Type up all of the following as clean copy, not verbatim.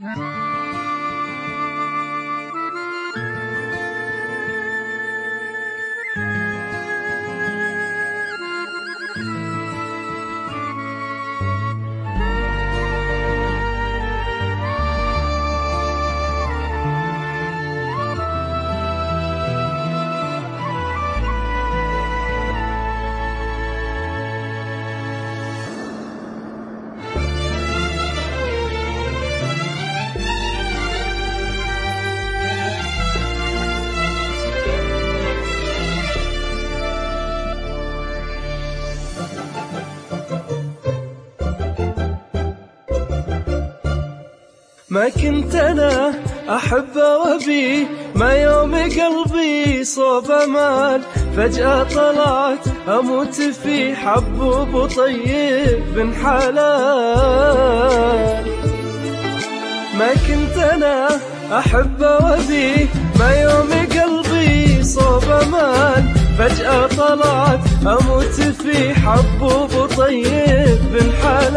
ما كنت أنا أحبه وأبيه، ما يوم قلبي صوب أمال، فجأة طلعت أموت فيه، حبوب طيب بن حلال. ما كنت أنا أحبه وأبيه، ما يوم قلبي صوب أمال، فجأة طلعت أموت فيه، حبوب طيب بن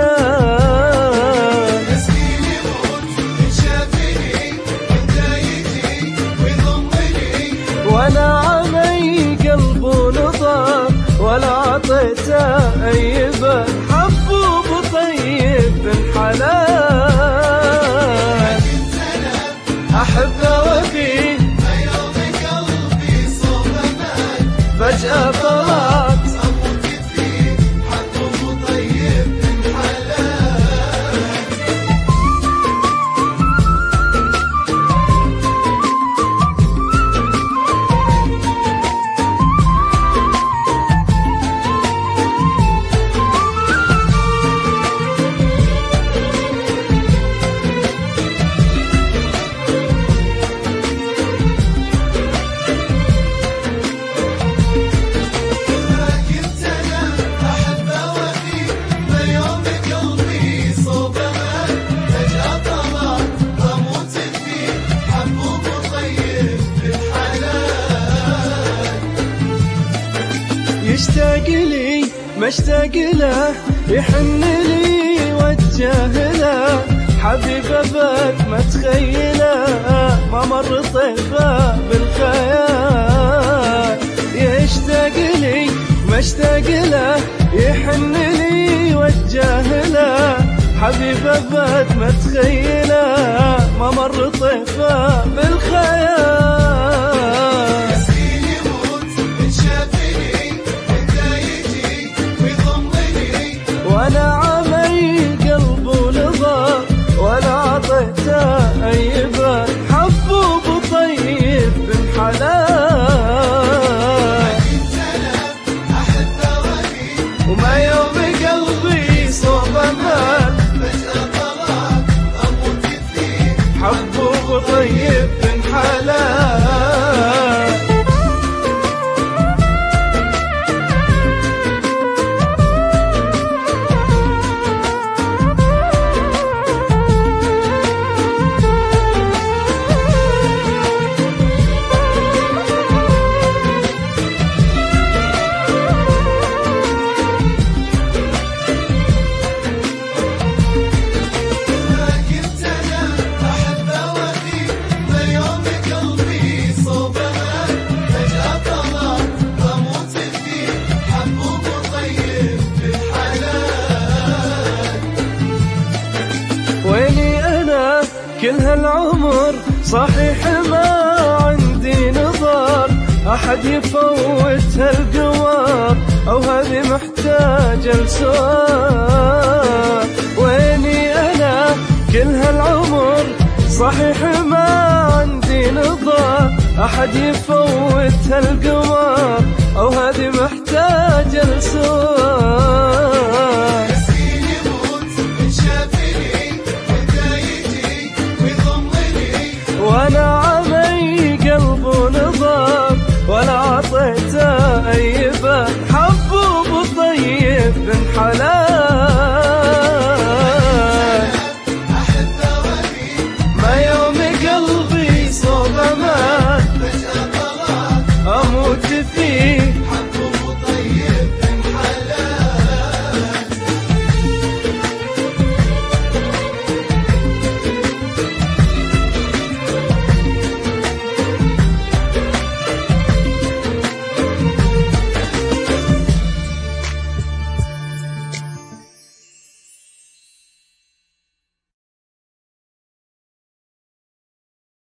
حلال. ولا عمي قلبه نظر ولا عطيته أي بال، حبوب طيب بن حلال. أحبه وأبيه ما يوم قلبي صوب أمال، فجأة طلعت أموت فيه، حبوب طيب بن حلال. يشتاق لي مشتاق له، يحن لي وجه له، حبيب أبد ما تخيله، ما مر طيفه بالخيال. يشتاق لي مشتاق له، يحن لي وجه له، حبيب أبد ما تخيله، ما مر طيفه بالخيال. ولا عمي قلبه نظر ولا عطيته أي بال، حبوب طيب بن حلال. وما يوم قلبي صوب أمال، فجأة طلعت أموت فيه، حبوب طيب بن حلال. كل هالعمر صحيح ما عندي نظر، أحد يفوت هالقمر، أو هذه محتاجة لسؤال. ويني أنا كل هالعمر صحيح ما عندي نظر، أحد يفوت هالقمر، أو هذه محتاجة لسؤال.